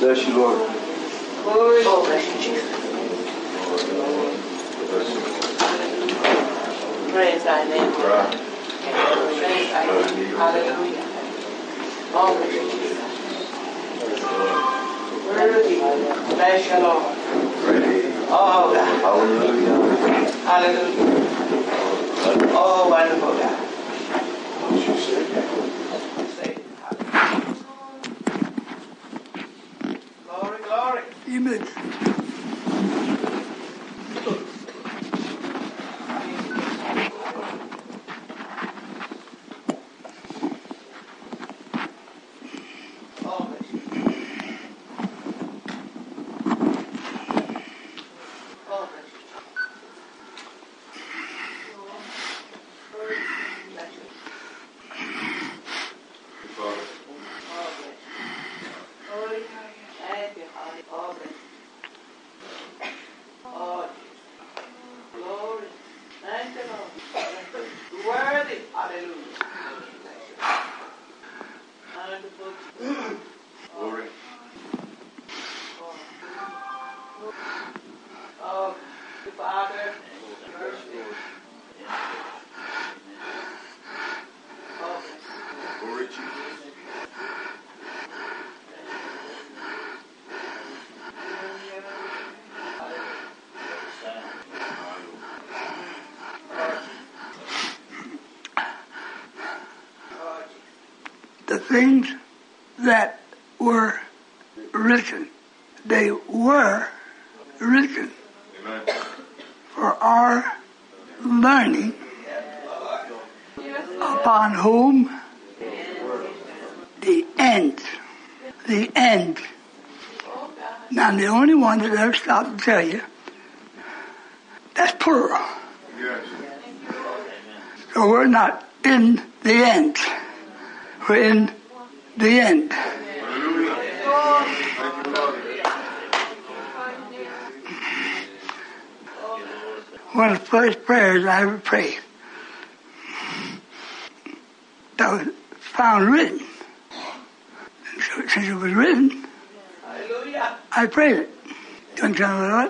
Bless you, Lord. Glory. Oh, bless you, Jesus. Praise thy name, Lord. Praise thy name. Hallelujah. Oh, bless you, Jesus. Worthy. Bless you, Lord. Oh, God. Hallelujah. Hallelujah. Oh, wonderful God. Glory, glory. Amen. The things that were written, they were written for our learning, upon whom the end. Now, the only one that ever stopped to tell you, that's plural. So we're not in the end. We're in the end. One of the first prayers I ever prayed that was found written. And so, since it was written, I prayed it. You understand what?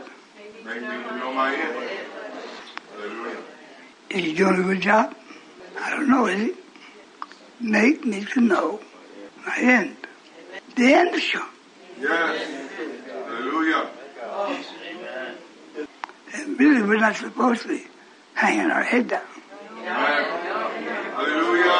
Is he doing a good job? I don't know, is he? Nate needs to know my end. The end is sure. Yes. Hallelujah. And really, we're not supposed to be hanging our head down. Hallelujah.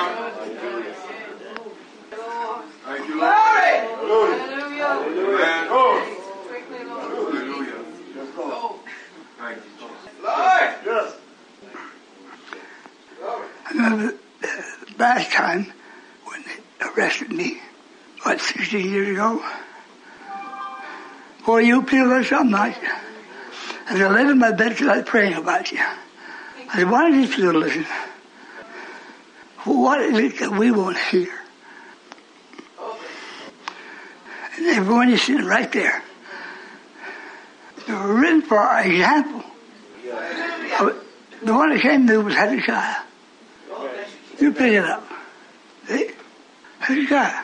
Thank you, Lord. Hallelujah. Amen. Hallelujah. Thank you, Jesus. Lord. Yes. I remember last time when they arrested me, 16 years ago? Boy, you people are something like you. As I lay in my bed tonight praying about you, I said, why don't you people listen? What is it that we won't hear? And everyone is sitting right there. They were written for our example. The one that came to was Hezekiah. You pick it up. See? Hezekiah.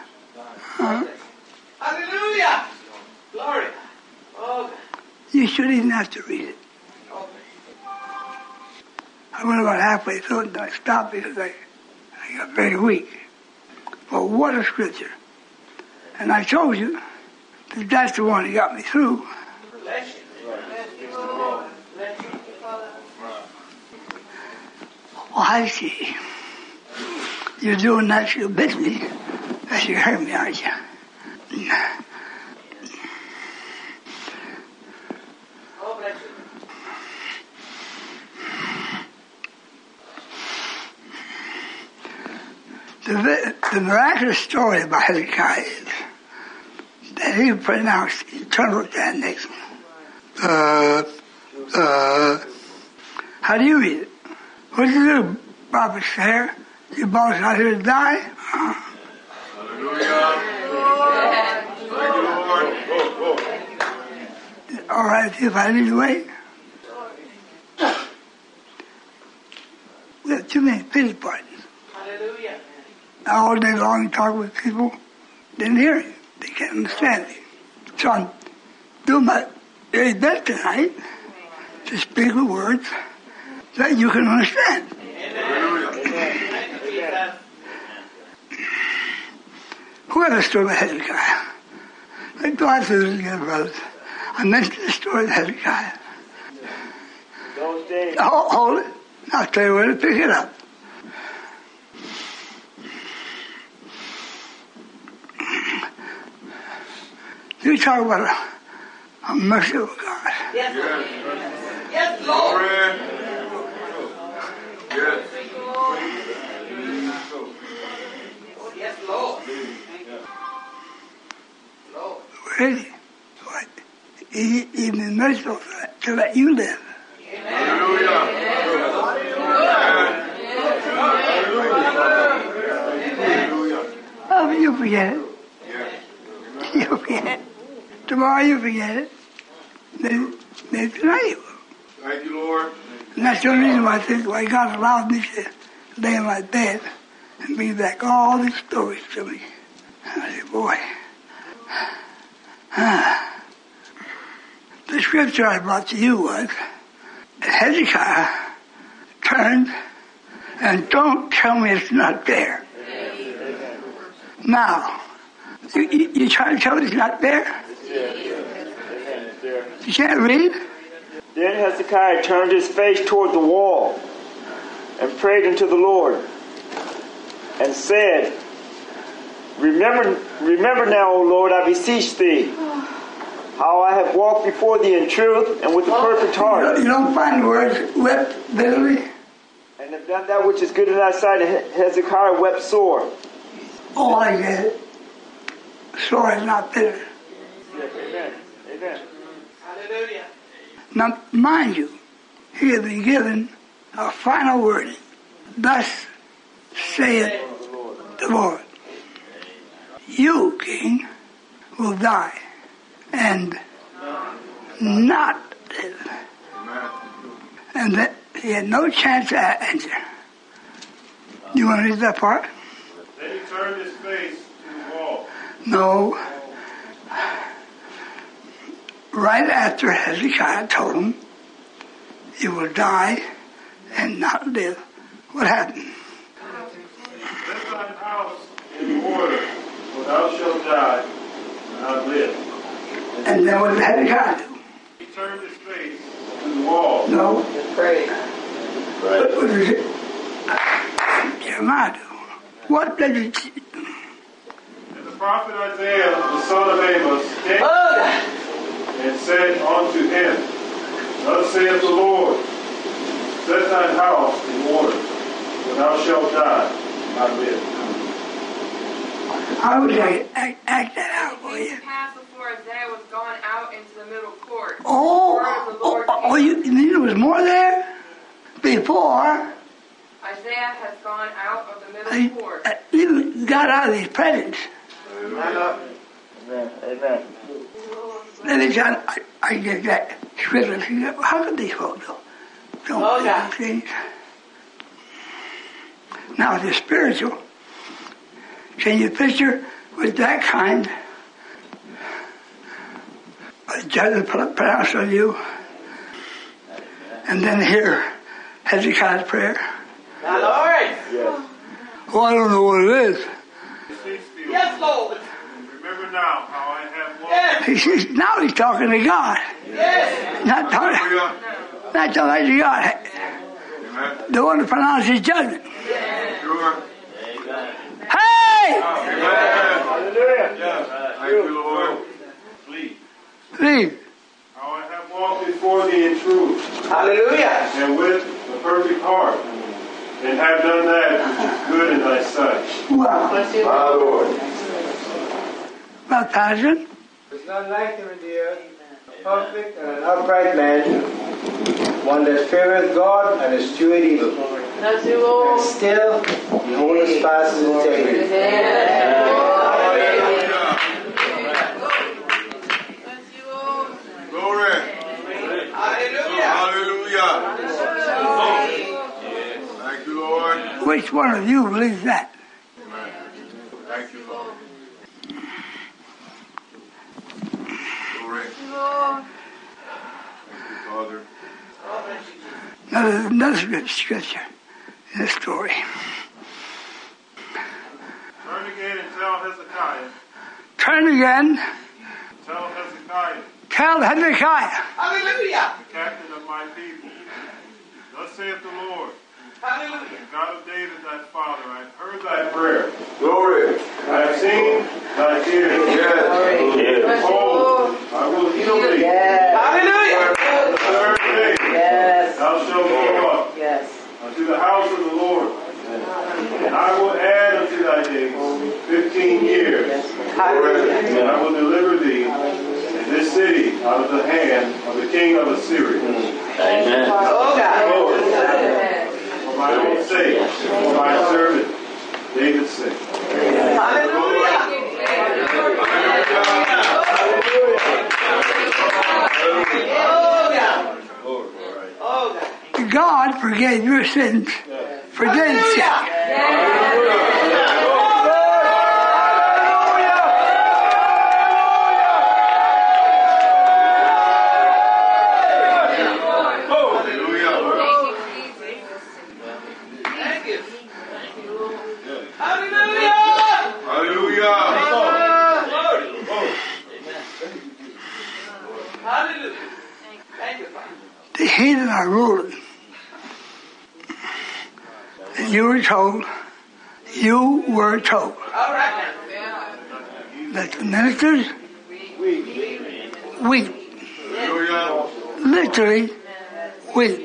Hallelujah. Glory. Oh, You shouldn't even have to read it. I went about halfway through it and I stopped because I got very weak. But what a scripture. And I told you that that's the one that got me through. Well, I see. You're doing that you bit me. As you heard me, aren't you? The miraculous story about Hezekiah is that he pronounced eternal damnation. How do you read it? What do you do, Prophet Sarah? You both out here to die? Hallelujah. Thank you, Lord. All right, if I need to wait. We have too many pity parties. hallelujah. All day long talk with people, didn't hear him. They can't understand him. So I'm doing my very best tonight to speak the words that you can understand. Who had a story of Hezekiah? Like God says again, brothers. I mentioned the story of Hezekiah. Those days. Hold it. I'll tell you where to pick it up. You talk about a merciful God. Yes, Lord. Yes, Lord. Yes. Yes, Lord. Lord. Really? What? Even merciful to let you live. Hallelujah. Oh, but you forget it. You forget it. Tomorrow you forget it. Then tonight you will. Thank you, Lord. And that's the only reason why I think why God allowed me to lay in my bed and bring back all these stories to me. And I said, boy. The scripture I brought to you was Hezekiah turned, and don't tell me it's not there. Now, you trying to tell me it's not there? You can't read? Then Hezekiah turned his face toward the wall and prayed unto the Lord and said, Remember now, O Lord, I beseech thee, how I have walked before thee in truth and with a perfect heart. You don't find the words wept bitterly? And have done that which is good in thy sight. And Hezekiah wept sore. Oh, I get it. Sore is not bitter. Yes, amen. Amen. Hallelujah. Now, mind you, he has been given a final wording. Thus saith the Lord. You, king, will die and not live. And that he had no chance to answer. You want to read that part? Then he turned his face to the wall. No. Right after Hezekiah told him, you will die and not live. What happened? Set thine house in order, for thou shalt die and not live. And then what did Hezekiah do? He turned his face to the wall. No. Pray. What did Jeremiah do? What did And the prophet Isaiah, the son of Amos, came and said unto him, Thus saith the Lord, set thine house in order, for thou shalt die and not live. How would I act that out for you? It passed before Isaiah was gone out into the middle court. You mean there was more there? Before, Isaiah has gone out of the middle court. even got out of his presence. Amen. Amen. Then I get that scripture. How could these folks don't believe these things? Now, the spiritual, can you picture with that kind of judgment pronounced on you? And then hear Hezekiah's prayer? My Lord. Yes. Oh, I don't know what it is. Yes, Lord. Remember now how I have walked. Now he's talking to God. Yes. Not talking to God. Amen. The one who pronounces judgment. Sure. Hey! Amen. Hallelujah. Yes. Thank you, Lord. Please. Leave. How I have walked before thee in truth Hallelujah. and with a perfect heart, and have done that which is good in thy sight. Wow. My Lord. About passion. There's none like him in the earth, a perfect and an upright man, one that feareth God and escheweth evil. Bless you, And Lord. still, he holdeth fast his integrity. Glory. Hallelujah. Thank you, Lord. Which one of you believes that? Thank you, Lord. Father. Another good scripture in the story. Turn again and tell Hezekiah. Turn again. Tell Hezekiah. Tell Hezekiah. Hallelujah. The captain of my people. Thus saith the Lord. Hallelujah. God of David thy father, I have heard thy prayer. Glory. I have seen thy tears. Yes. Behold, I will heal thee. Hallelujah. The third day thou shalt go up unto the house of the Lord. And I will add unto thy days 15 years. And I will deliver thee and this city out of the hand of the king of Assyria. Amen. Oh, God. For my own sake, for my servant David's sake. Hallelujah. Oh, God. God forgave your sins for David's sake. The heathen are ruling. And you were told that the ministers weep. Literally weep.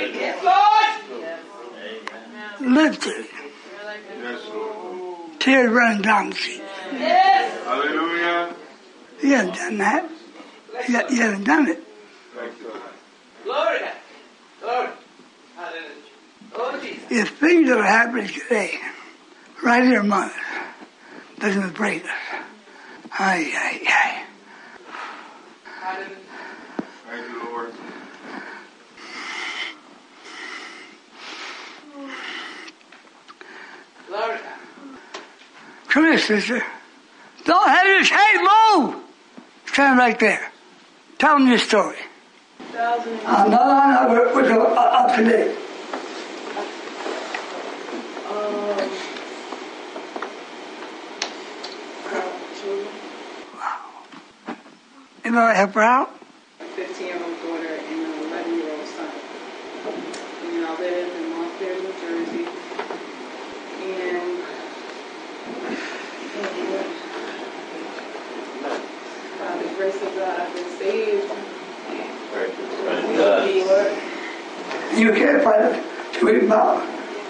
Literally. Tears running down the cheek. Hallelujah. You haven't done that. You haven't done it. Glory. Glory. Hallelujah. Oh, Jesus. The things that are happening today, right here among us, doesn't break us. Aye. Hallelujah. Thank you, Lord. Glory. Come here, sister. Don't have your head move. Stand right there. Tell them your story. I'm not up to date. Wow. Anybody help her out? 15-year-old daughter and an 11-year-old son. And I live in Montclair, New Jersey. And by the grace of God, I've been saved. You can't find it to eat mouth.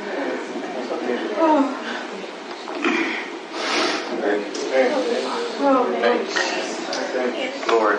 Lord.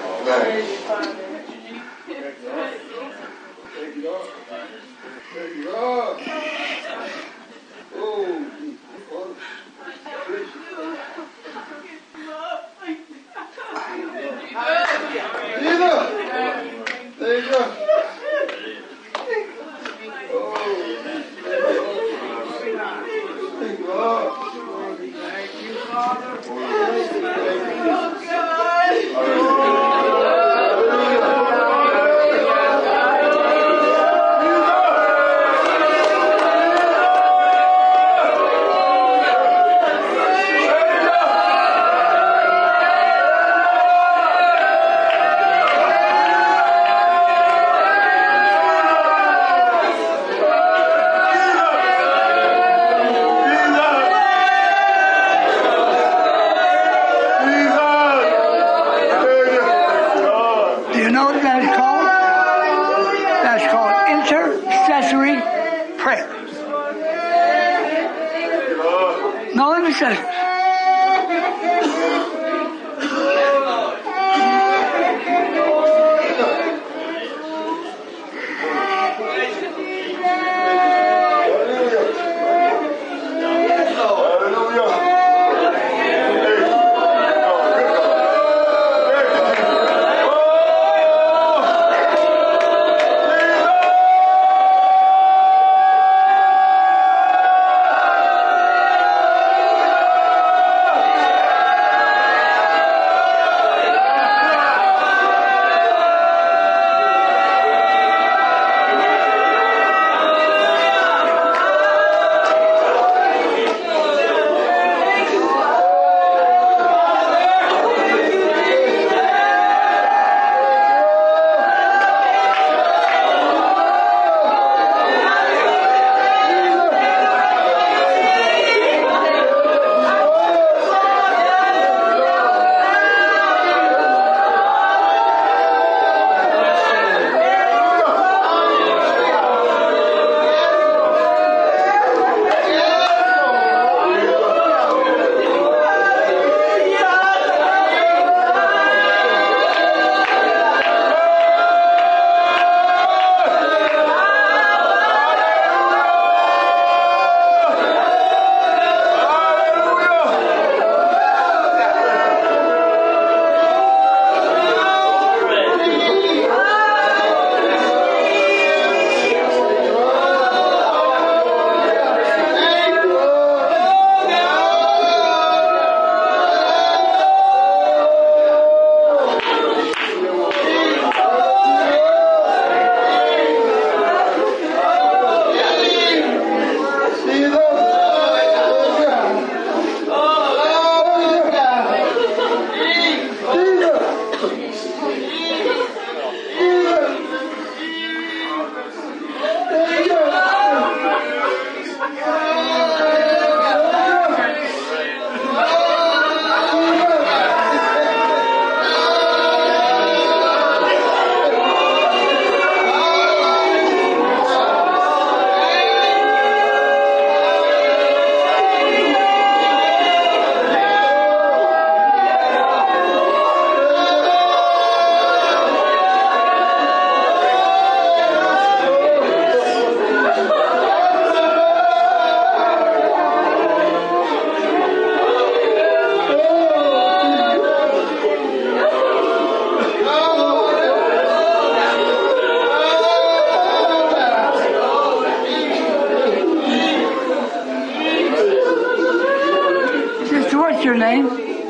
What's your name?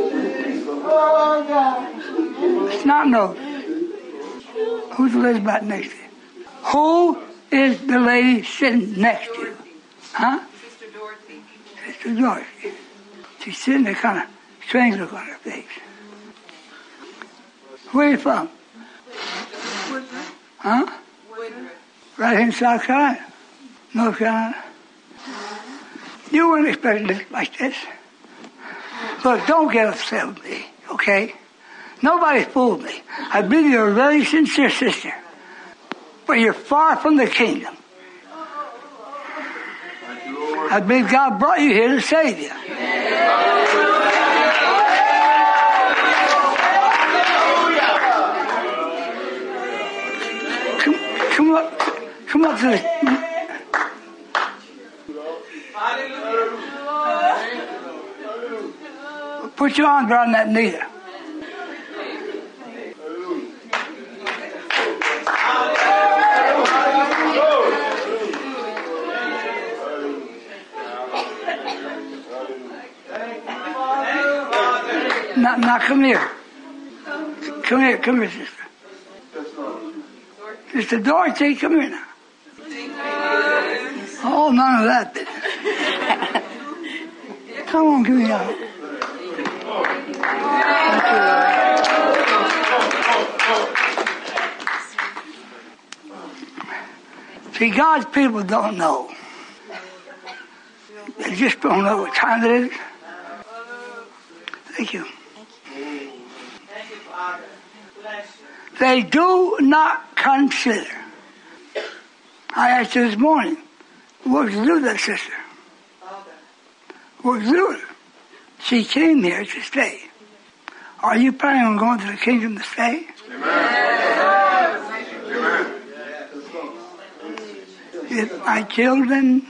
It's not no. Who's Elizabeth next to you? Who is the lady sitting next to you? Huh? Sister Dorothy. Sister Dorothy. She's sitting there kind of strange look on her face. Where are you from? Woodruff. Huh? Woodruff. Right here in South Carolina? North Carolina? You weren't expecting it like this. Look, don't get upset with me, okay? Nobody fooled me. I believe you're a very sincere sister. But you're far from the kingdom. I believe God brought you here to save you. Come up to the... Put your arms around that knee there. Now come here. Come here, sister. Sister Dorothy, come here now. Oh, none of that business. Come on, give me out. See, God's people don't know. They just don't know what time it is. Thank you. They do not consider. I asked her this morning, what was to do with that sister? What was to do with her? She came here to stay. Are you planning on going to the kingdom to stay? Amen. If my children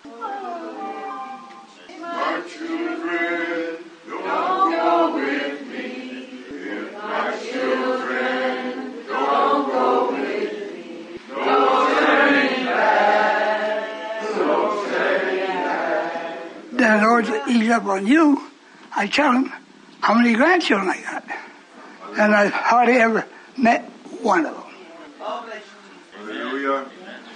don't go with me. If my children don't go with me. No turning back. No turning back. then in order to ease up on you, I tell them how many grandchildren I got. And I've hardly ever met one of them. Hallelujah.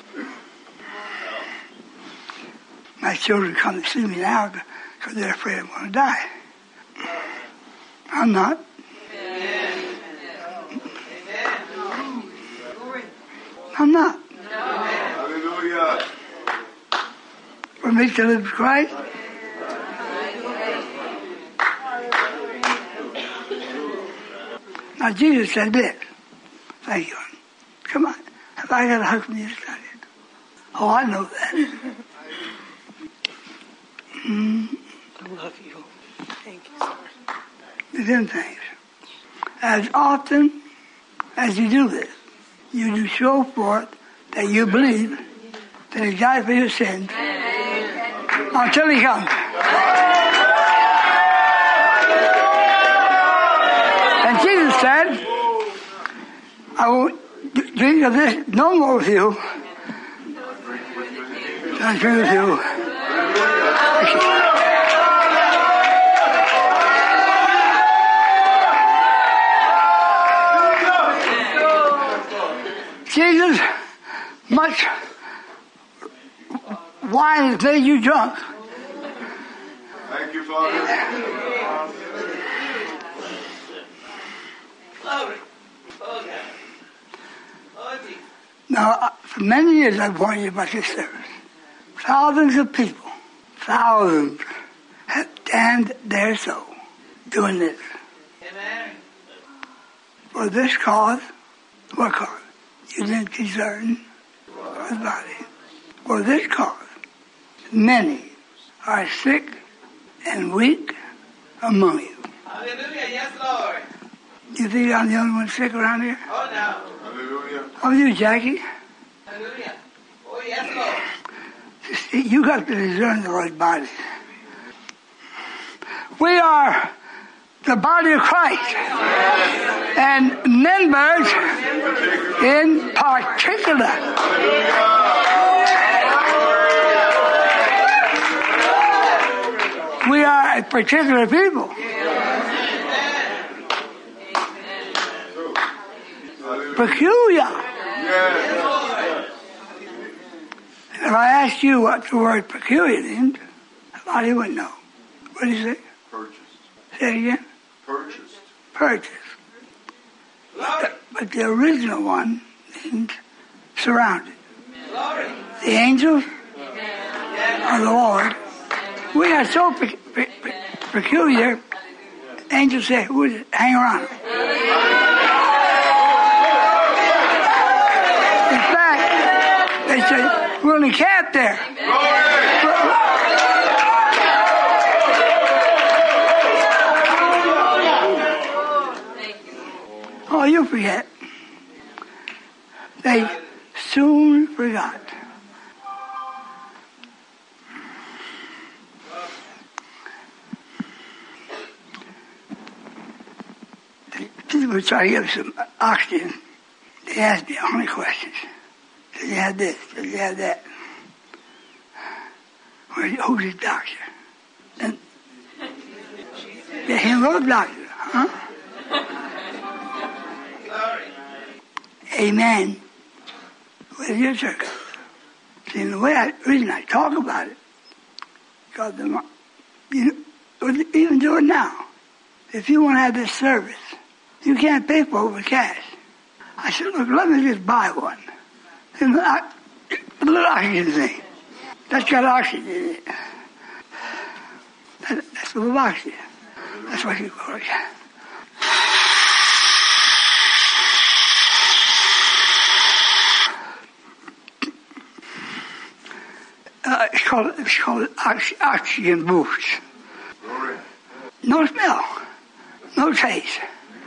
My children come to see me now because they're afraid I'm going to die. I'm not. I'm not. Hallelujah. For me to live with Christ, now Jesus said this. Thank you. Come on. Have I got a hug from you? Oh, I know that. I love you. Thank you, sir. The them things. As often as you do this, you do show forth that you believe that He died for your sins until He comes. And Jesus said, I won't drink of this no more with you. I drink with you. Jesus, much wine has made you drunk. Thank you, Father. Now, for many years I've warned you about this service. Thousands of people, thousands, have damned their soul doing this. Amen. For this cause, what cause? You didn't discern God's body. For this cause, many are sick and weak among you. Hallelujah. Yes, Lord. You think I'm the only one sick around here? Oh, no. Hallelujah. How are you, Jackie? Hallelujah. Oh, yes, Lord. You got to discern the Lord's body. We are the body of Christ. And members in particular. We we are a particular people. Peculiar. If I asked you what the word peculiar means, a lot of you wouldn't know. What do you say? Purchased. Say it again. Purchased. Purchase. But the original one means surrounded. The angels of the Lord, we are so peculiar, angels say, we'll hang around them. In fact, they say, we're only camped there. Oh, you forget. They soon forgot. People try to give some oxygen. They ask me only questions. Did you have this? Did you have that? Who's his doctor? And he was a doctor, huh? Amen. Where's your church? See, the reason I talk about it, because even do it now. If you want to have this service, you can't pay for it with cash. I said, look, let me just buy one. And a little oxygen thing. That's got oxygen in it. That's a little oxygen. That's what you call it. It's called oxygen boost. No smell, no taste,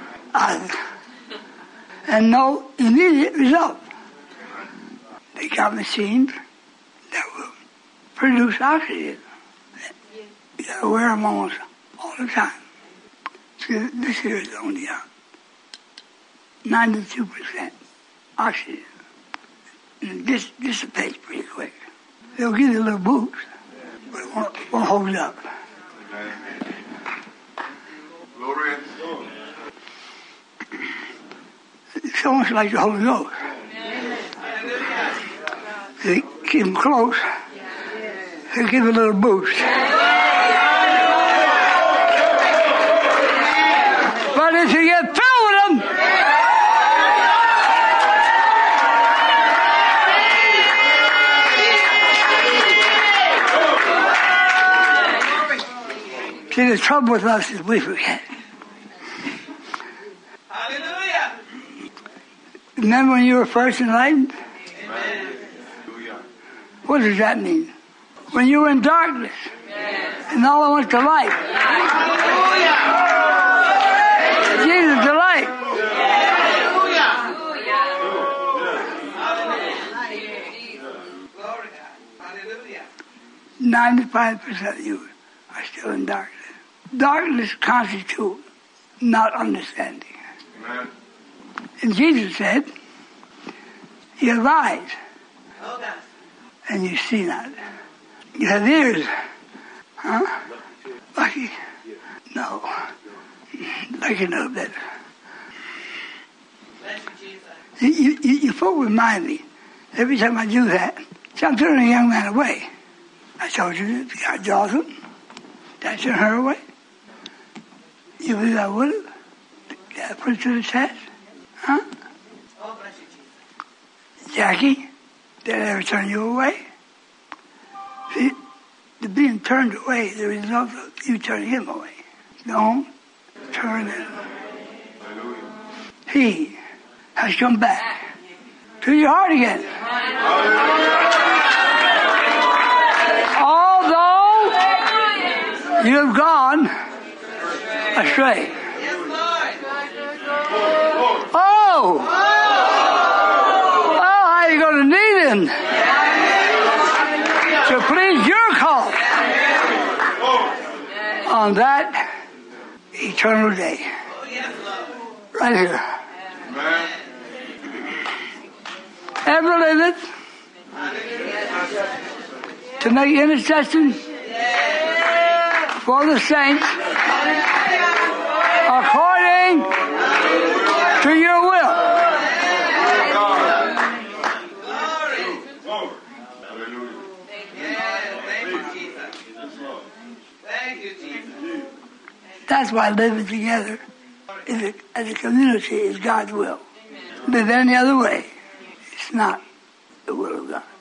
and no immediate result. They got machines that will produce oxygen. You gotta wear them almost all the time. So this here is only 92% oxygen. And this dissipates pretty quick. They'll give you a little boost, but it won't hold it up. Glory. It's almost like the Holy Ghost. They keep them close. They give a little boost. But if you get through with them, see, the trouble with us is we forget. Hallelujah. Remember when you were first enlightened? Amen. What does that mean? When you were in darkness, and all I went to light. Jesus the light. 95% of you are still in darkness. Darkness constitutes not understanding. Amen. And Jesus said, you have eyes, and you see not. You have ears, huh? Lucky? No. Lucky no better. You folk remind me, every time I do that, so I'm turning a young man away. I told you that God draws him. Did I turn her away? You believe I would have? Did I put it to the test? Huh? Jackie, did I ever turn you away? See, the being turned away is the result of you turning him away. Don't turn him. He has come back to your heart again. Although you have gone astray. Oh, how are you going to need him to please your cause on that eternal day? Right here. Ever live it to make intercession for the saints according to your will. That's why living together as a community is God's will. Live any other way, it's not the will of God.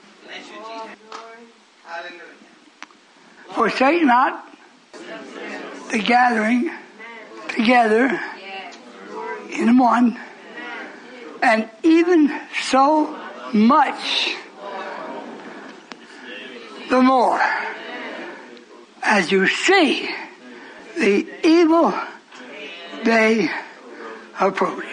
Forsake not the gathering together in one, and even so much the more as you see the evil day approaching.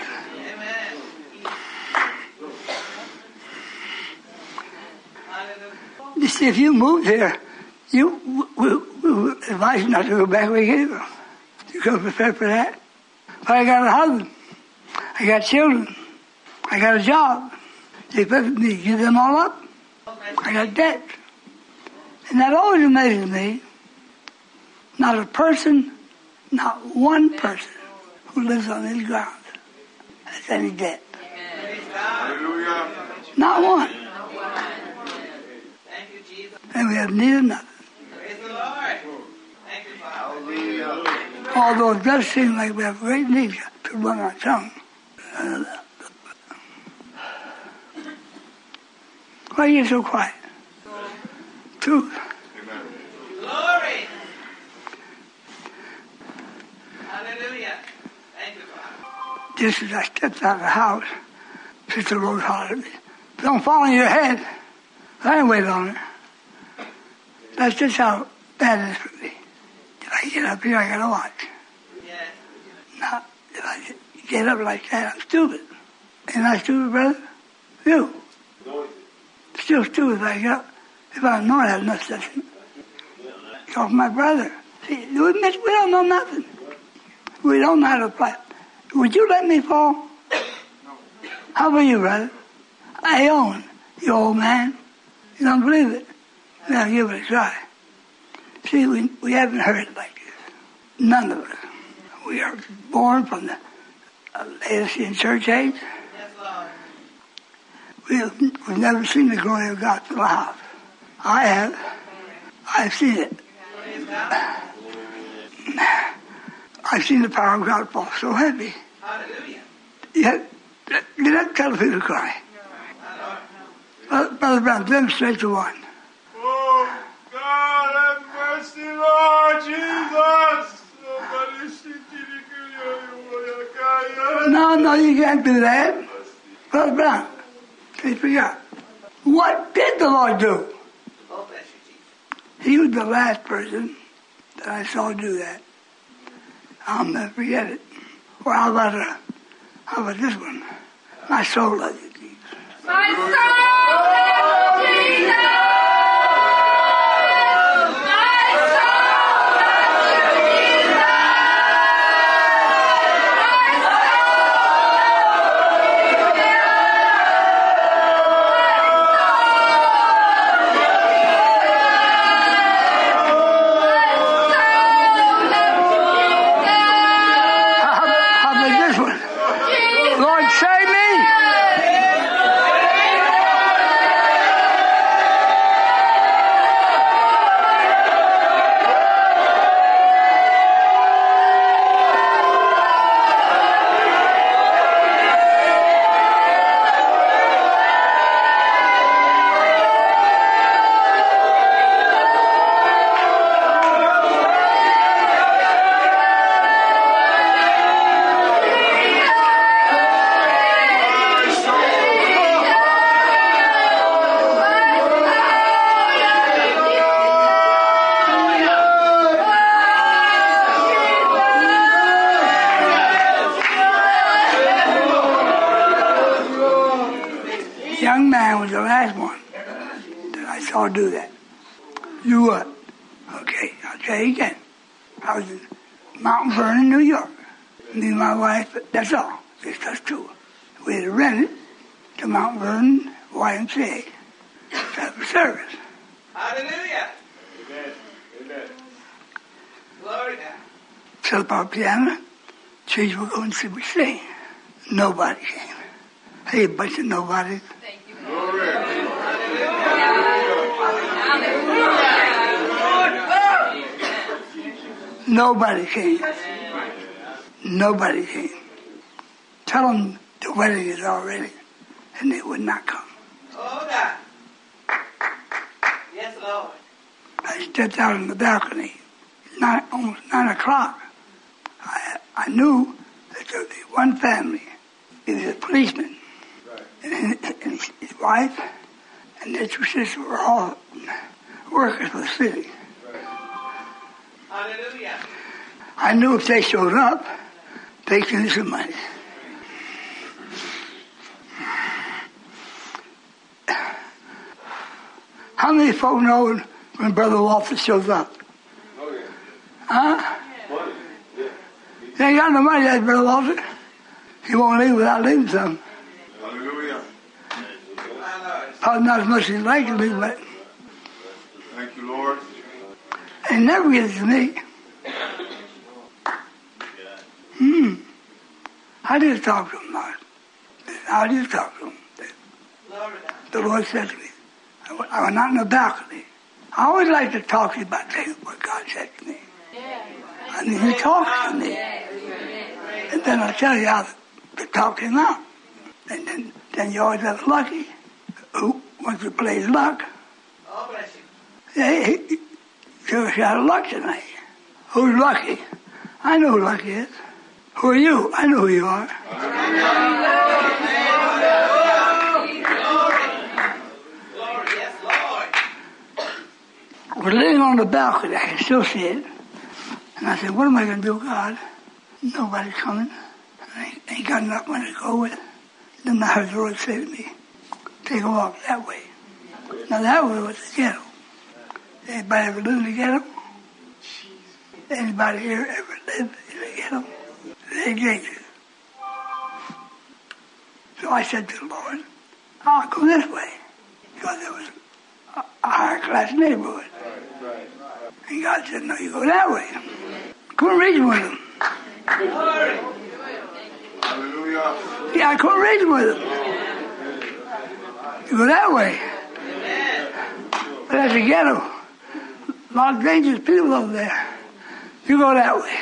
You see, if you moved here, we advise you not to go back where you came from. You go prepare for that. But I got a husband. I got children. I got a job. You expect me to give them all up? I got debt. And that always amazes me. Not a person, not one person who lives on these grounds has any debt. Hallelujah. Not one. Thank you, Jesus. And we have needed nothing. Praise the Lord. Thank you, Father. Although it does seem like we have great need to run our tongue. Why are you so quiet? Truth. Glory. Hallelujah. Thank you, Father. Just as I stepped out of the house, Sister Rose hollered at me, "Don't fall on your head." I ain't waiting on her. That's just how bad it is for me. If I get up here, I gotta watch. Yes. Now, if I get up like that, I'm stupid. Ain't I stupid, brother? You. Still stupid if I get up. If I know I have enough sense. Talk to my brother. See, we don't know nothing. We don't know how to apply. Would you let me fall? How about you, brother? I own you, old man. You don't believe it? Now give it a try. See, we haven't heard it like this. None of us. We are born from the Laodicean church age. Yes, Lord. We've never seen the glory of God till I have. I have. I've seen it. Praise God. I've seen the power of God fall so heavy. Hallelujah. Yet, you don't tell people to cry. Brother Brown, demonstrate the one. Oh, God have mercy, Lord Jesus. No, you can't do that. Brother Brown, please forget. What did the Lord do? Oh, bless you, Jesus. He was the last person that I saw do that. I'll never forget it. Or how about this one? My soul loves you, Jesus. My soul loves you, Jesus. My soul loves you, Jesus. How about this one? Lord, save me. Young man was the last one that I saw do that. Do what? Okay, I'll tell you again. I was in Mount Vernon, New York. Me and my wife, that's all. Just us two. We had rented to Mount Vernon YMCA to have a service. Hallelujah. Amen. Amen. Set up our piano. Church will go and see we sing. Nobody came. Hey, a bunch of nobodies. Thank you. Nobody came. Nobody came. Tell them the wedding is already, and they would not come. Yes, Lord. I stepped out on the balcony. Almost 9 o'clock. I knew that there was one family. He was a policeman, and his wife, and their 2 sisters were all workers for the city. Hallelujah. I knew if they showed up, they could get some money. How many folk know when Brother Walter shows up? Huh? They ain't got no money, that Brother Walter. He won't leave without leaving something. Hallelujah. Probably not as much as he'd like to leave, but Thank you, Lord. he never gets to me. I just talk to him, Lord. I just talk to him. The Lord said to me, I was not in the balcony. I always like to talk to you about things what God said to me. I mean, he talks to me. And then I tell you how to talk him out. And then you always have lucky who wants to play his luck. Yeah, he sure got a luck tonight. Who's lucky? I know who lucky is. Who are you? I know who you are. We're laying on the balcony. I can still see it. And I said, what am I going to do, God? Nobody's coming. I ain't got nothing to go with. Then I heard the Lord say to me, take a walk that way. Now that way was the ghetto. Anybody ever live in the ghetto? Anybody here ever live in the ghetto? They dangerous. So I said to the Lord, I'll go this way. Because there was a higher class neighborhood. And God said, no, you go that way. Couldn't reason with him. Hallelujah. Yeah, I couldn't reason with him. You go that way. But that's a ghetto. A lot of dangerous people over there. You go that way.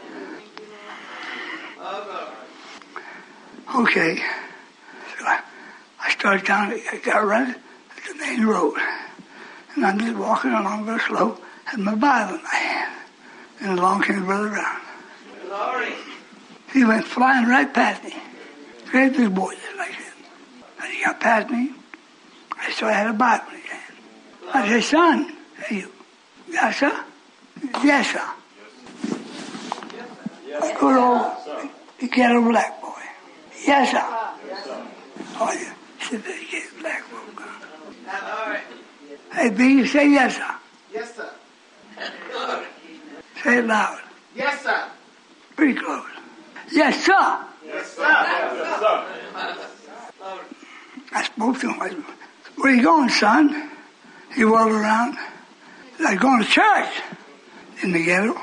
Okay. So I started down, I got running to the main road. And I'm just walking along very slow, had my Bible in my hand. And along came Brother Brown. He went flying right past me. Great big boy just like this. And he got past me. I saw I had a Bible in his hand. I said, son, hey you. Yes, sir? Yes, sir. A good old ghetto black boy. Yes, sir. Oh, yeah. He said, they get black boy. Hey, B, you say yes, sir. Yes, sir. Say it loud. Yes, sir. Pretty close. Yes, sir. Yes, sir. Yes, sir. I spoke to him. I said, where you going, son? He whirled around. He said, I'm going to church in the ghetto.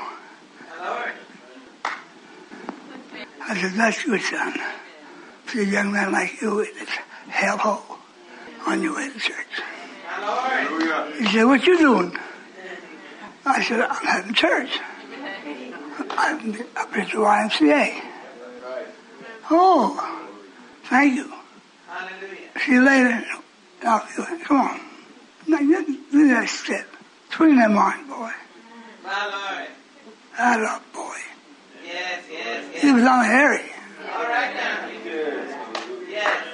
I said, that's good, son. For a young man like you, it's hell-hole on your way to church. Hallelujah. He said, what you doing? I said, I'm having church. I've been at the YMCA. Oh, thank you. See you later. Come on. Now, do that step. Swing them arms, boy. That up, boy. Yes. He was on Harry. All right now. Yes.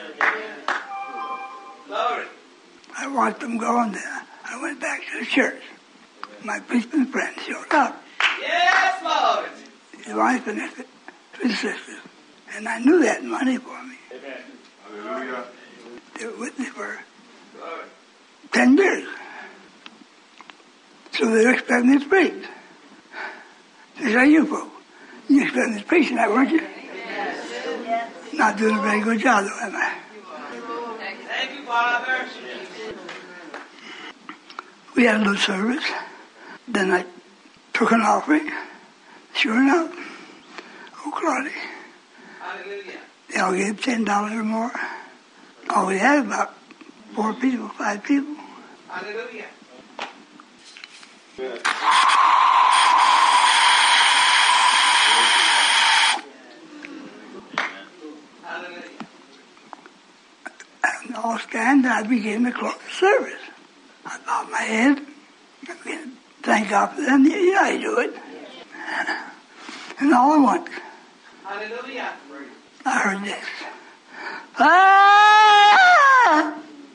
Glory. I watched them go, and then I went back to the church. My policeman friend showed up. Yes, Lord. His wife and his sisters. And I knew that money for me. Hallelujah. They were with me for 10 years. So they were expecting me to preach. They said, you folks, you expecting me to preach tonight, weren't you? Not doing a very good job, though, am I? Thank you, Father. We had a little service. Then I took an offering. Sure enough, oh, Claudia, Hallelujah. they all gave $10 or more. All we had about 4 people, 5 people. Hallelujah. Hallelujah. And all stand, and I began to close the service. I bowed my head. I began to thank God for them. You know how you do it. And all at once, Hallelujah. I heard this. Ah!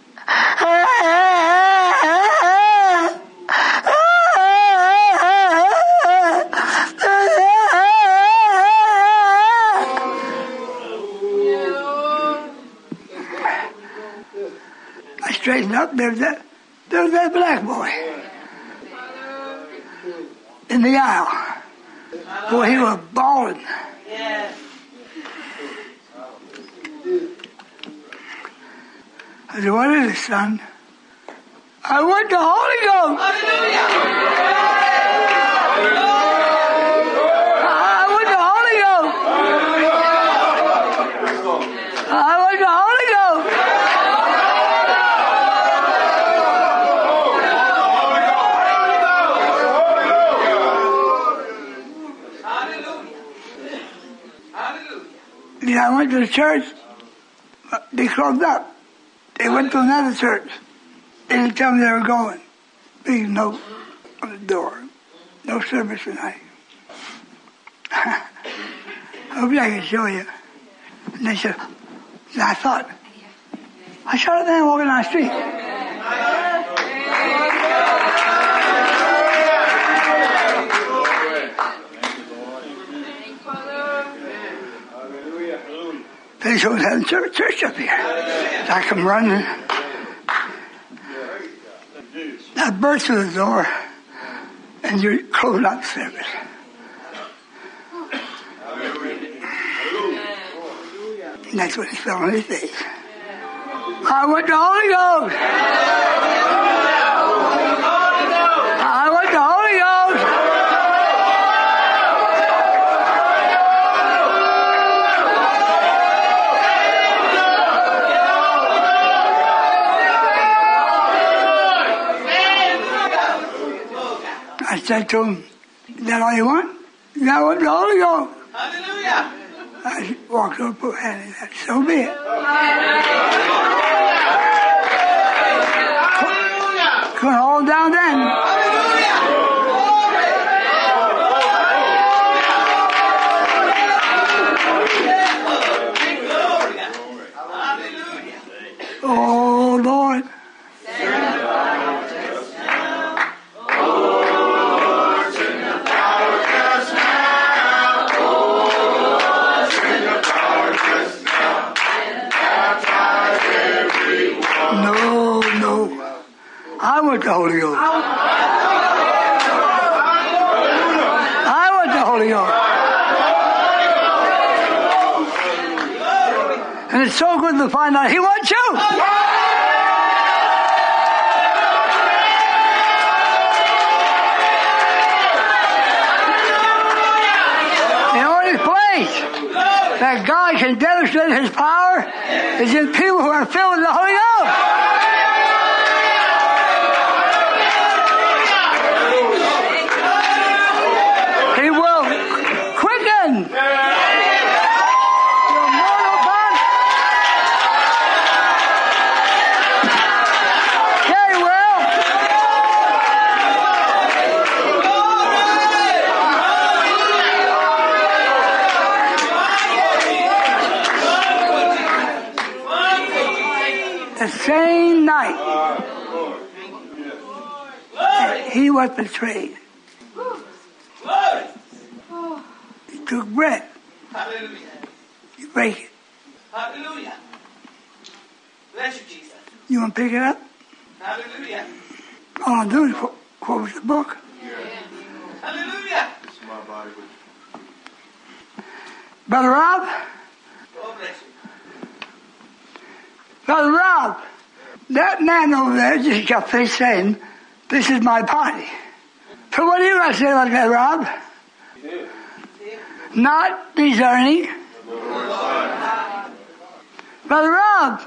I straightened up. There was that black boy in the aisle. Boy, he was bawling. Yes. I said, what is it, son? I want the Holy Ghost. Hallelujah. I want the Holy Ghost. I want the Holy Ghost. Hallelujah. Yeah, I went to the church. They closed up. They went to another church. They didn't tell me they were going. Big note on the door. No service tonight. Hopefully I can show you. And they said, and I thought, I saw a man walking down the street. They should have church up here. So I come running. I burst through the door and you closed out the service. And that's when he fell on his face. I want the Holy Ghost. I want the Holy Ghost. I said to him, is that all you want? I want the Holy Ghost. Hallelujah. I walked over, put my hand in that. So be it. Couldn't hold down then. Oh, Lord. No. I want the Holy Ghost. I want the Holy Ghost. And it's so good to find out He wants you. The only place that God can demonstrate His power is in people who are filled with the Holy Ghost. He will quicken your mortal body. Yeah, He will. The same night He was betrayed, He took bread. Hallelujah. You break it. Hallelujah. Bless you, Jesus. You want to pick it up? Hallelujah. All I'm doing is quote the book. Hallelujah. Brother Rob? God bless you. Brother Rob, that man over there just got finished saying, this is my party. So what do you got to say about that, Rob? not discerning. Brother Rob.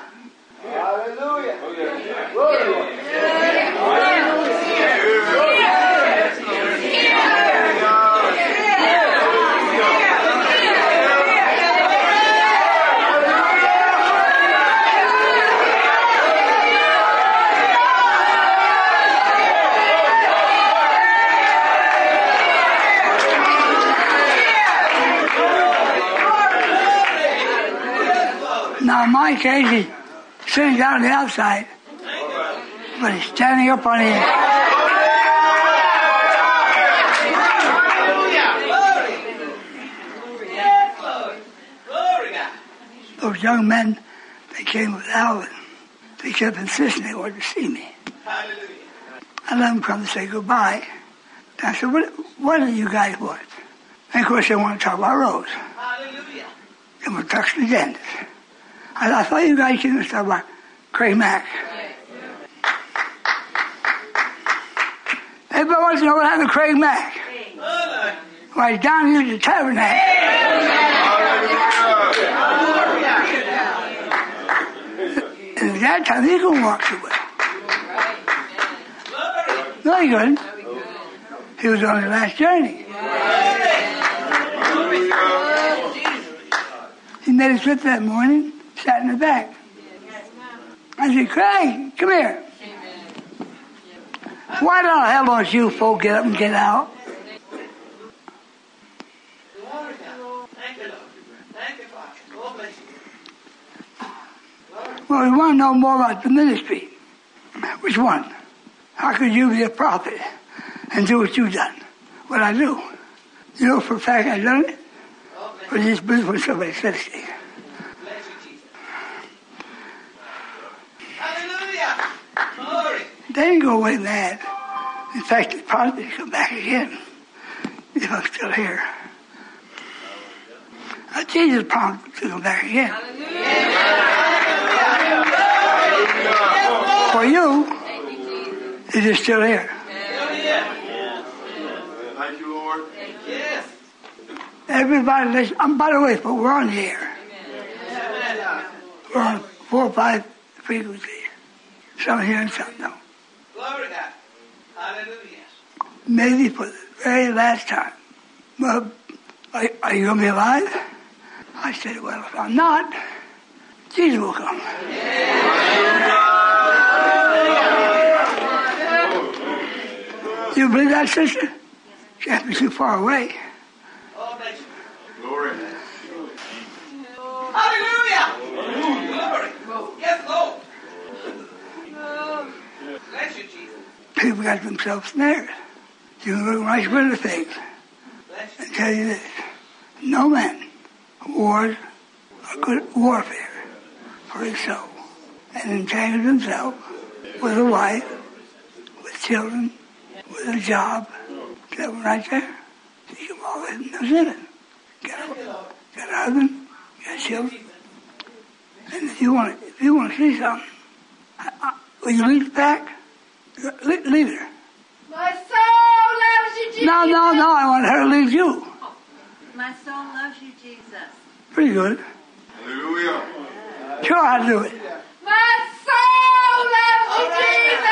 Now, in my case, he's sitting down on the outside, but he's standing up on the inside. Those young men, they came with Alvin. They kept insisting they wanted to see me. I let them come to say goodbye. And I said, what do you guys want? And of course, they want to talk about Rose. And we're touching the agendas. I thought you guys came to talk about Craig Mack. Everybody wants to know what happened to Craig Mack. Well, he's down here at the tabernacle. And at that time, he couldn't walk too well. No, he couldn't. He was on his last journey. He made his trip that morning, sat in the back. I said, Craig, come here. Why the hell don't you folk get up and get out? Well, we want to know more about the ministry. Which one? How could you be a prophet and do what you've done? What I do? You know for a fact I've done it? Or you just believe when somebody says it to you? They didn't go away mad. In fact, they probably come back again if I'm still here. Jesus promised to come back again. For you, it is still here. Thank you, Lord. Everybody listen. By the way, but we're on the air. We're on 4 or 5 frequencies. Some here and some no. Glory to God. Hallelujah. Maybe for the very last time. Well, are you going to be alive? I said, well, if I'm not, Jesus will come. You believe that, sister? She can't be too far away. Glory. Hallelujah. Glory. Yes, Lord. Bless you, Jesus. People got themselves snared. You can look right through the things and tell you this. No man wars a good warfare for his soul and entangles himself with a wife, with children, with a job. That one right there. You can always no sinning. Got a husband, got children. And if you want to see something, will you leave the pack? Leave her. My soul loves you, Jesus. No, I want her to leave you. My soul loves you, Jesus. Pretty good. Hallelujah. Sure, I'll do it. My soul loves you, Jesus.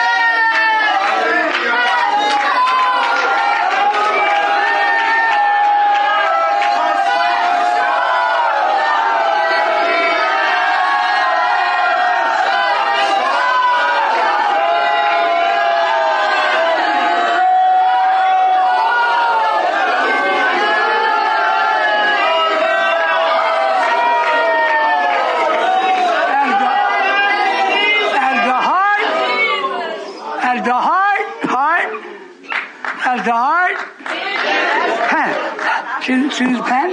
The heart, pen. See the pen?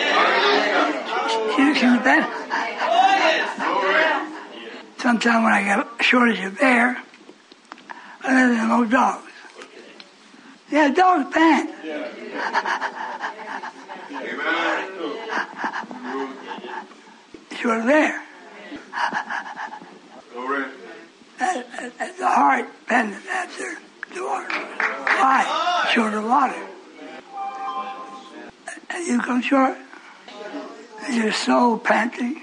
See the pen? Sometimes when I get a shortage of air, I live in those dogs. Yeah, dog's pen. Short of air. That's the heart pen after the water. Why? Short of water. And you come short. And your soul panting.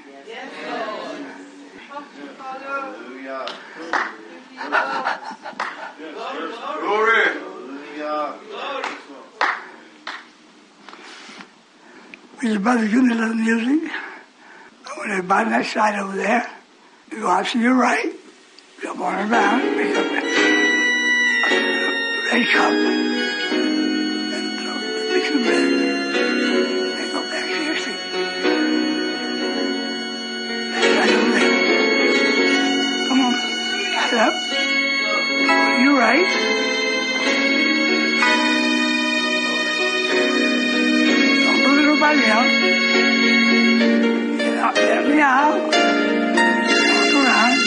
Glory. His brother Junior loves music. But when they're by that side over there, you go out to your right, jump on around, pick up a red cup, and mix the bread, and go back to your seat. That's right over there. Come on, get up. Go to your right. Don't look at nobody else. Get out there in the aisle. Walk around.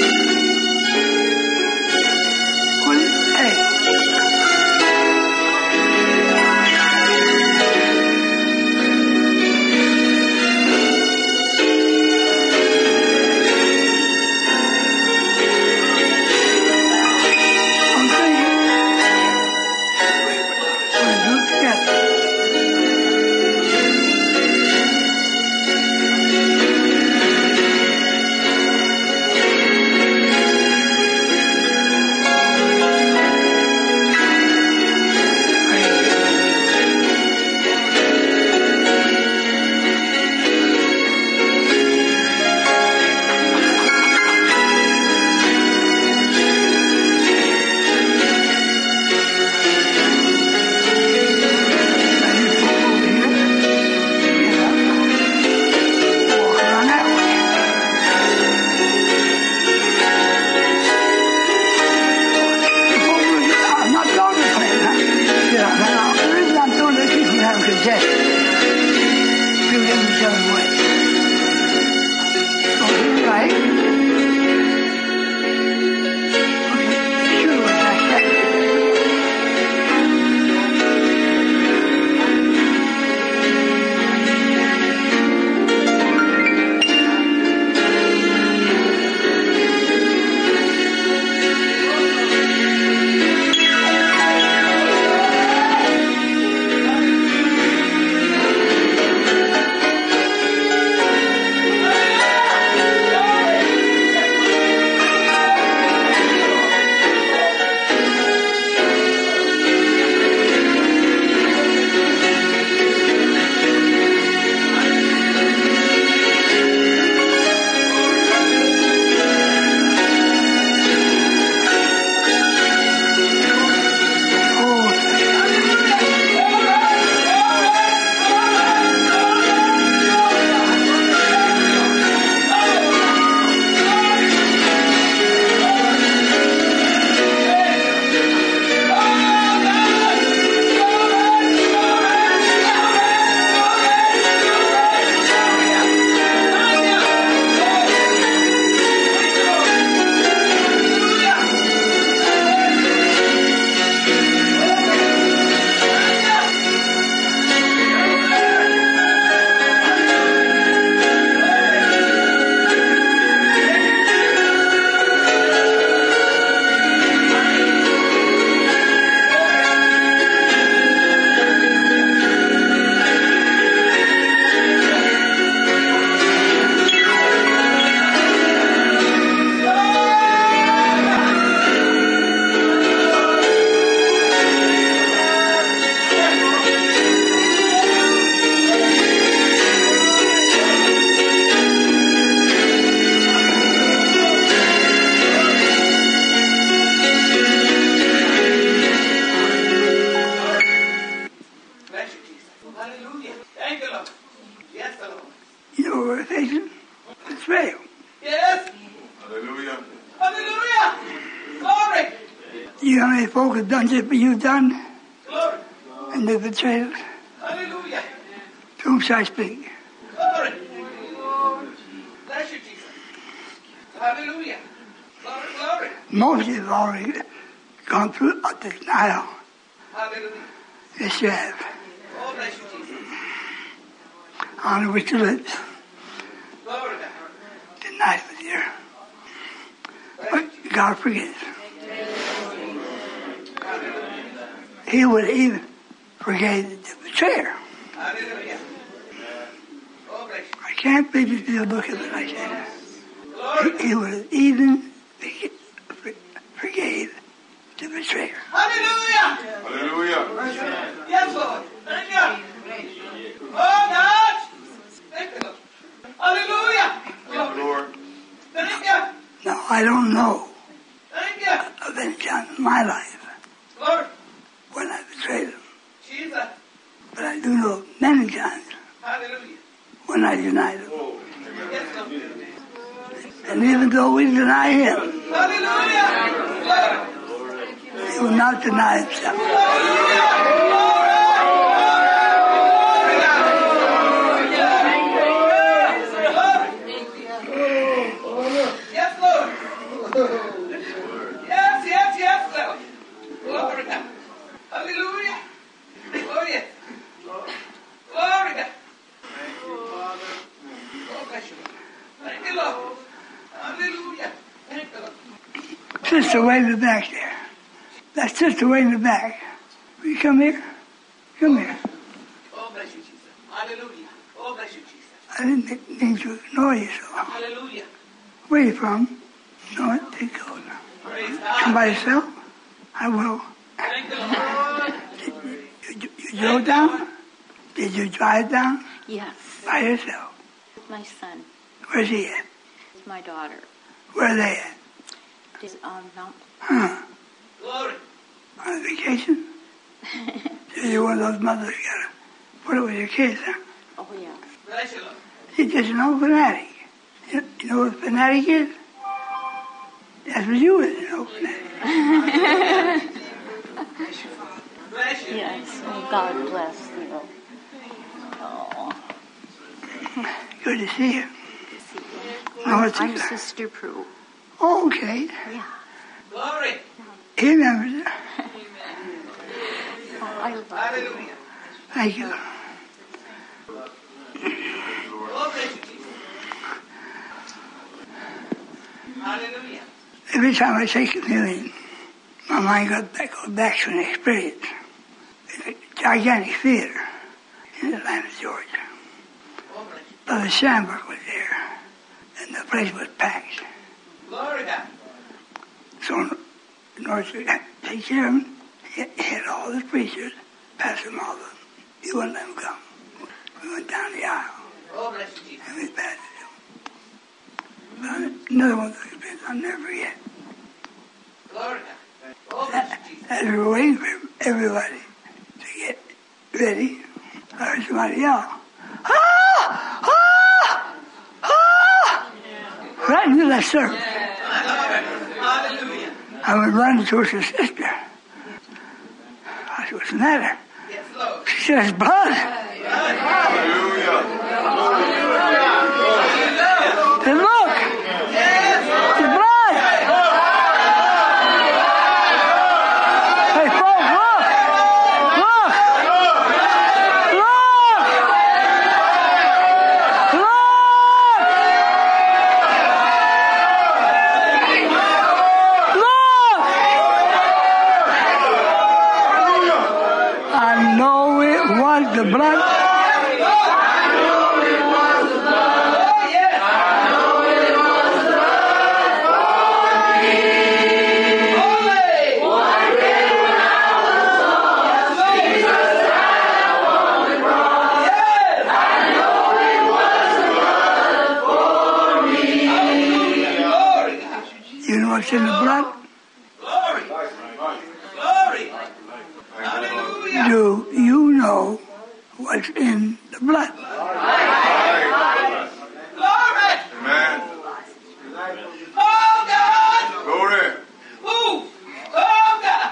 Hey. You know how many folk have done just what you've done? Glory. And they've betrayed us. Hallelujah. To whom shall I speak? Glory. Bless you, Jesus. Hallelujah. Glory, glory. Most have already gone through a denial. Hallelujah. Yes, you have. Oh, bless you, Jesus. Honor with your lips. Glory to God. Denied with your. But God forgives. He would even forgive the betrayer. Hallelujah. I can't believe you still look at it like that. He was even forgave the betrayer. Hallelujah. Hallelujah. Yes, Lord. Thank you. Oh, God. Thank you, Lord. Hallelujah. Lord. Thank you. Now, I don't know Thank you. of any time in my life Lord. when I betrayed him, Jesus. but I do know many times Hallelujah. when I denied him. Yes, Lord. And even though we deny him, Hallelujah. he will not deny himself. Yes, Lord. Yes, yes, yes, Lord. Glory to God. Hallelujah. Glory. Glory to God. Oh, bless you. Thank you, Lord. Hallelujah. Thank you, Lord. Sister way in the back there. That sister way in the back. Will you come here? Come here. Oh, bless you, Jesus. Hallelujah. Oh, bless you, Jesus. I didn't mean to ignore you so. Hallelujah. Where are you from? North Dakota. Praise Come God. by yourself? I will. Thank you, Lord. You drove down? Did you drive down? Yes, By yourself? my son, Where's he at? my daughter, Where are they at? is on Mount. Huh? Glory. On vacation? So you're one of those mothers who gotta put it with your kids, huh? Oh yeah, Bless you, Lord. You're just an old fanatic. You know what a fanatic is? That's what you is, an old fanatic. Bless you. yes. Oh, God bless you. Oh, Good to see you. see you. Oh, it's I'm exciting. Sister Prue. Oh, okay. Yeah. Glory. He remembers it. Oh, I love you. Hallelujah. Thank you. Oh, bless you, Jesus. Hallelujah. Every time I take communion, my mind goes back to an experience. It's a gigantic theater in Atlanta, Georgia. Oh, bless you. Brother Shamberg was there, and the place was packed. Glory to God. So in order to take care of him, he had all the preachers, Pastor Marvin. He wouldn't let him come. We went down the aisle, Oh, bless you, Jesus. and we passed him. But another one of the experiences I'll never forget. Glory to God. Oh, bless you, Jesus. As we were waiting for everybody to get ready, I heard somebody yell, "Ah! Ah! Ah!" Right into that service. Hallelujah. I went running towards her sister. I said, "What's the matter?" Yes, Lord. She said, "It's blood." Hallelujah. And look, it's blood. Hey, folks, look. Look. Look. Look. I know it was the blood. You know what's in the blood? Glory. Glory. Hallelujah. Do you know what's in the blood? Glory. Amen. Oh, God. Glory. Ooh. Oh, God.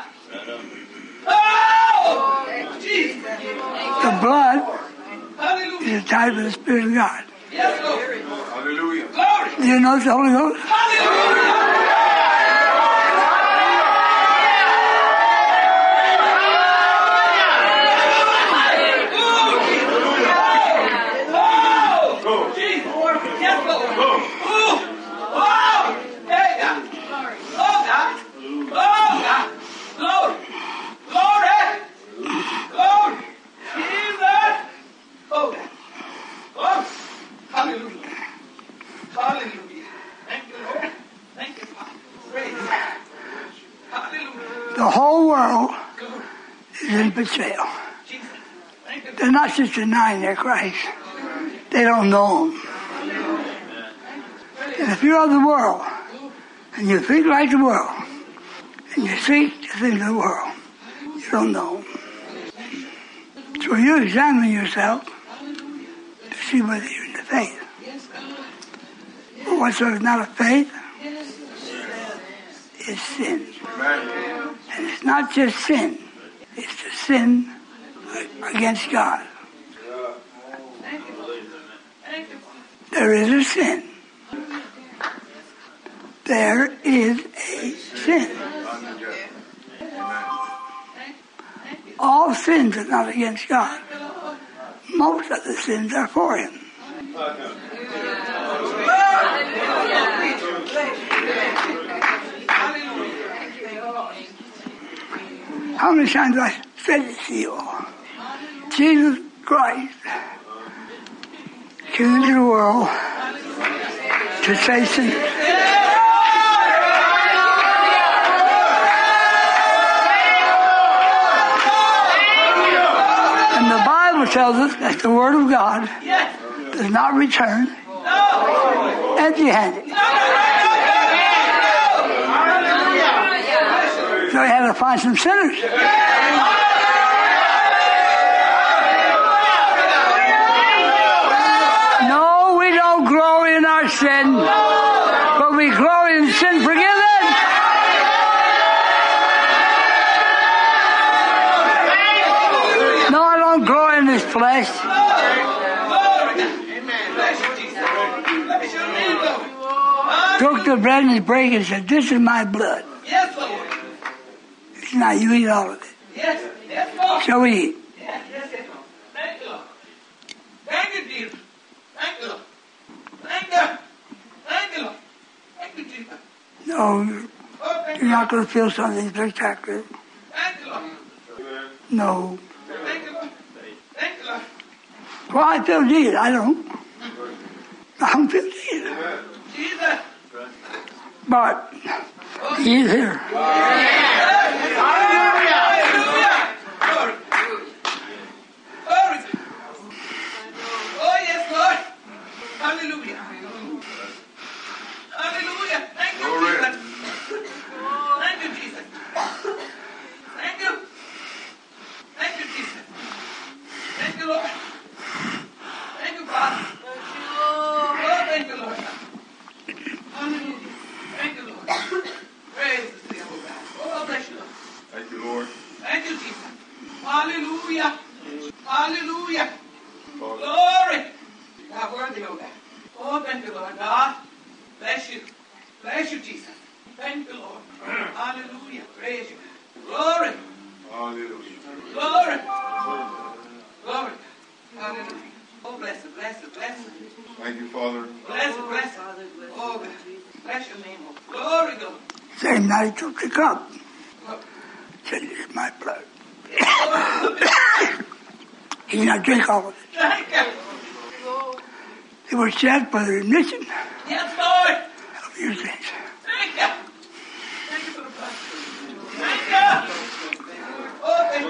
Oh, Jesus. The blood Hallelujah. is a type of the Spirit of God. Yes, Lord. Hallelujah. Glory. Do you know it's the Holy Ghost? Hallelujah. Oh, Jesus. Yes, Lord. Ooh. Oh, hey, God. Oh, God. Oh, God. Glory. Glory. Glory. Jesus. Oh, God. Oh, hallelujah. Hallelujah. Thank you, Lord. Thank you, Father. Praise God. Hallelujah. The whole world is in betrayal. Jesus. Thank you. They're not just denying their Christ. They don't know Him. And if you're of the world, and you think like the world, and you seek the things of the world, you don't know Him. So you examine yourself to see whether you're in the faith. But whatsoever is not of faith is sin. And it's not just sin, it's the sin against God. There is a sin. There is a sin. All sins are not against God. Most of the sins are for Him. How many times have I said this to you all? Jesus Christ came into the world to save sinners. And the Bible tells us that the Word of God does not return empty-handed. So he had to find some sinners. No, we don't grow in our sin, but we grow in sin forgiven. No, I don't grow in this flesh. Took the bread and he broke it and said, "This is my blood." Yes, Lord. Now you eat all of it. Yes, yes, Lord. Shall we eat? Yes, yes, yes, Lord. Thank you, Lord. Thank you, Jesus. Thank you, Lord. Thank you. Thank you, Lord. Thank you, Jesus. No, Oh, thank you're you. not going to feel something spectacular. Thank you, Lord. No. Thank you, Lord. Thank you, Lord. Well, I feel Jesus. I don't. I don't feel Jesus. Jesus. But He's here. Hallelujah. Hallelujah. Glory. Glory. Oh, yes, Lord. Hallelujah. Hallelujah. Thank you, Jesus. Thank you, Jesus. Thank you. Thank you, Jesus. Thank you, Lord. Thank you, Father. Oh, thank you, Lord. Hallelujah. Thank you, Lord. Praise the name of God. Oh, bless you, Lord. Thank you, Lord. Thank you, Jesus. Hallelujah. Hallelujah. Glory. God, worthy, oh God. Oh, thank you, Lord God. Bless you. Bless you, Jesus. Thank you, Lord. Hallelujah. Praise you. Glory. Hallelujah. Glory. Glory. Hallelujah. Oh, bless it, bless it, bless it. Thank you, Father. Bless it, bless it. Oh, God. Bless your name, oh. Glory, glory. Same night he took the cup. Said, "This is my blood." He did not drink all of it. Thank you. It was shed for the remission Yes, Lord. of your sins. Thank you. Thank you for the blood. Thank you. Oh, thank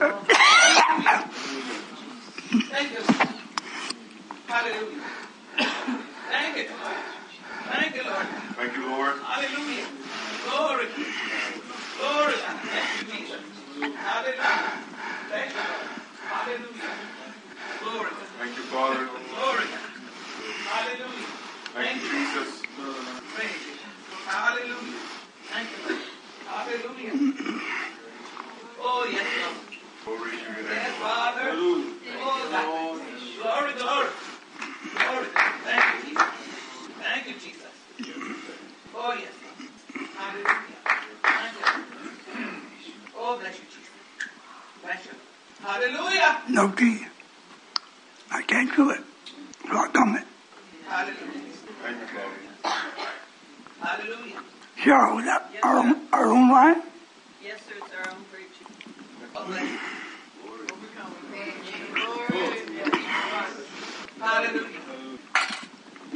you. Thank you. Hallelujah. Thank you. Thank you, Lord. Thank you, Lord. Hallelujah. Glory. Glory. Thank you, Jesus. Hallelujah. Thank you, Lord. Hallelujah. Glory. Thank you, Father. Glory. Hallelujah. Thank you, Jesus. Praise you. Hallelujah. Thank you. Hallelujah. Oh, yes, Lord. Glory to your name. Yes, Father. Oh, God. Glory, glory. Glory. Thank you, Jesus. Thank you, Jesus. Oh, yes, Lord. Hallelujah. Thank you. Oh, bless you, Jesus. Bless you. Hallelujah. No key. I can't do it. So I come it. Hallelujah. Thank you, Father. Hallelujah. Sure, was that our own line? Yes, sir, it's our own preaching. Oh, bless you. Overcome. Hallelujah.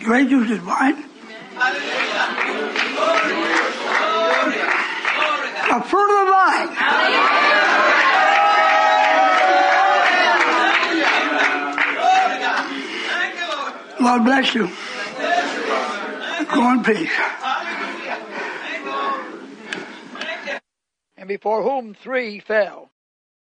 Grape juice is wine. The fruit of the vine. Lord bless you. Go in peace. And before whom 3 fell.